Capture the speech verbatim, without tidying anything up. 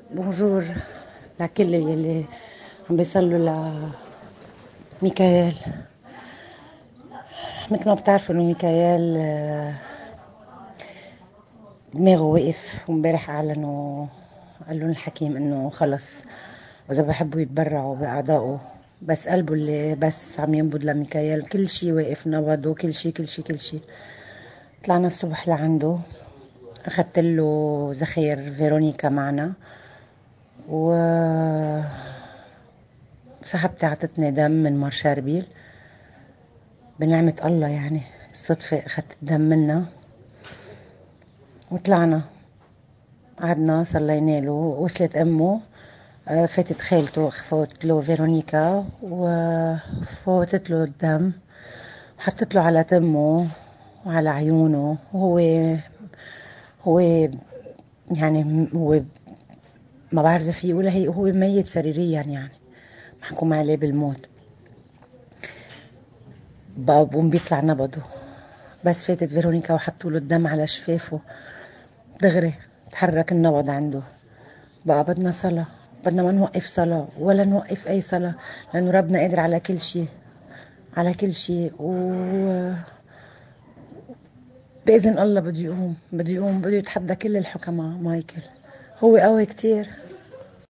بونجور لكل يلي عم بيصلوا لميكائيل. مثل ما بتعرفوا انه ميكائيل آه، دماغه وقف، وامبارح اعلنوا قال لهم الحكيم انه خلص، واذا بحبوا يتبرعوا باعضائه بس قلبه اللي بس عم ينبض لميكائيل، كل شي واقف، نبضه، كل شي كل شي كل شي. طلعنا الصبح لعنده، اخدت له زخير فيرونيكا معنا، و صاحبتي عطتني دم من مارشاربيل بنعمة الله، يعني بالصدفة أخدت الدم منها. وطلعنا قعدنا صلينا له، وصلت أمه، آه، فاتت خالته فوتت له فيرونيكا وفوتت له الدم، حطت له على تمه وعلى عيونه، وهو هو يعني هو ما بعرف إذا في ولا هي، هو ميت سريريا، يعني محكوم عليه بالموت. بقى بقوم بيطلع نبضه، بس فاتت فيرونيكا وحطوا له الدم على شفافه، دغري تحرك النبض عنده. بقى بدنا صلاة، بدنا ما نوقف صلاة ولا نوقف أي صلاة، لأنه ربنا قادر على كل شيء، على كل شيء. و بإذن الله بده يقوم، بده يقوم، بده يتحدى كل الحكماء. مايكل هو قوي كتير.